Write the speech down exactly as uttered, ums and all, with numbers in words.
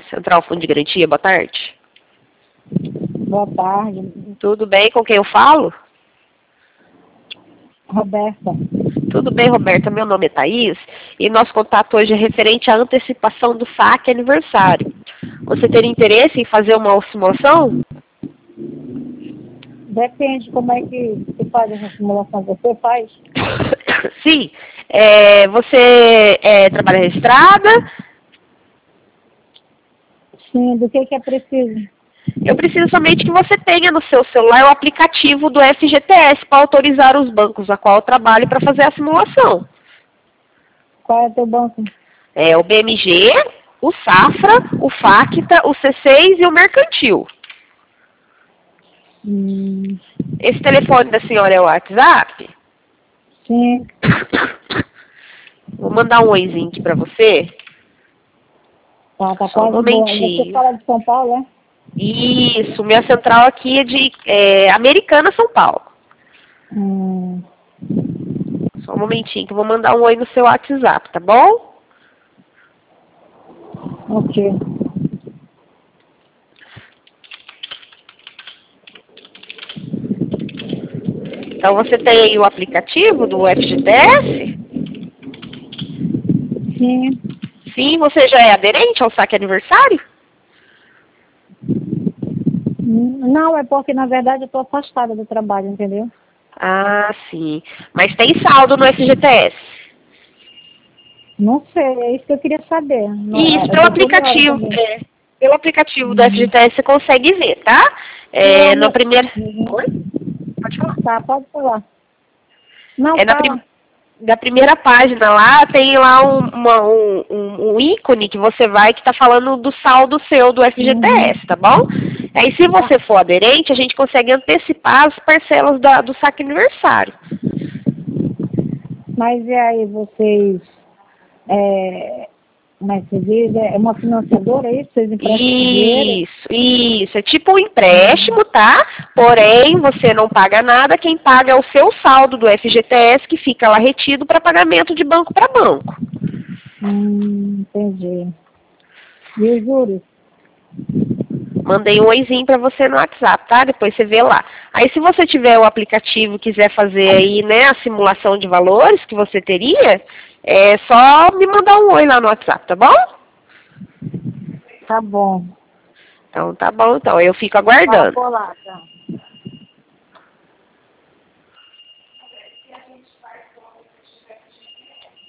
Central Fundo de Garantia, boa tarde. Boa tarde. Tudo bem, com quem eu falo? Roberta. Tudo bem, Roberta, meu nome é Thaís e nosso contato hoje é referente à antecipação do saque aniversário. Você teria interesse em fazer uma simulação? Depende como é que se faz essa simulação. Você faz? Sim. É, você é, trabalha registrada? Sim, do que, que é preciso? Eu preciso somente que você tenha no seu celular o aplicativo do F G T S para autorizar os bancos a qual eu trabalho para fazer a simulação. Qual é o teu banco? É o B M G, o Safra, o Facta, o C seis e o Mercantil. Hum, Esse telefone da senhora é o WhatsApp? sim. Vou mandar um oizinho aqui para você. Tá, tá Só um quase boa. Você momentinho. fala de São Paulo, é? Isso, minha central aqui é de é, Americana, São Paulo. Hum, Só um momentinho que eu vou mandar um oi no seu WhatsApp, tá bom? ok. Então você tem aí o aplicativo do F G T S? Sim. Sim, você já é aderente ao saque aniversário? Hum, Não, é porque na verdade eu estou afastada do trabalho, entendeu? Ah, sim. Mas tem saldo no F G T S? Não sei, é isso que eu queria saber. Não, Isso, é, eu pelo tô curiosa aplicativo. também. É, pelo aplicativo do Hum. F G T S você consegue ver, tá? Não, É, na não. primeira... Uhum. Oi? Pode falar. Tá, pode falar. Não, É na, prim... fala. na primeira página lá, tem lá um, uma- um, um- um ícone que você vai que está falando do saldo seu do F G T Uhum. S, tá bom? Aí se Tá. você for aderente, a gente consegue antecipar as parcelas da- do saque aniversário. Mas e aí, vocês, é, como é que se diz? É uma financiadora, é isso? Vocês emprestam dinheiro? Isso, isso. É tipo um empréstimo, tá? Porém, você não paga nada, quem paga é o seu saldo do F G T S que fica lá retido para pagamento de banco para banco. Hum, entendi. E os juros? Mandei um oizinho para você no WhatsApp, tá? Depois você vê lá. Aí se você tiver o aplicativo e quiser fazer aí, né, a simulação de valores que você teria, é só me mandar um oi lá no WhatsApp, tá bom? Tá bom. Então tá bom, então eu fico Fala aguardando. por lá, tá?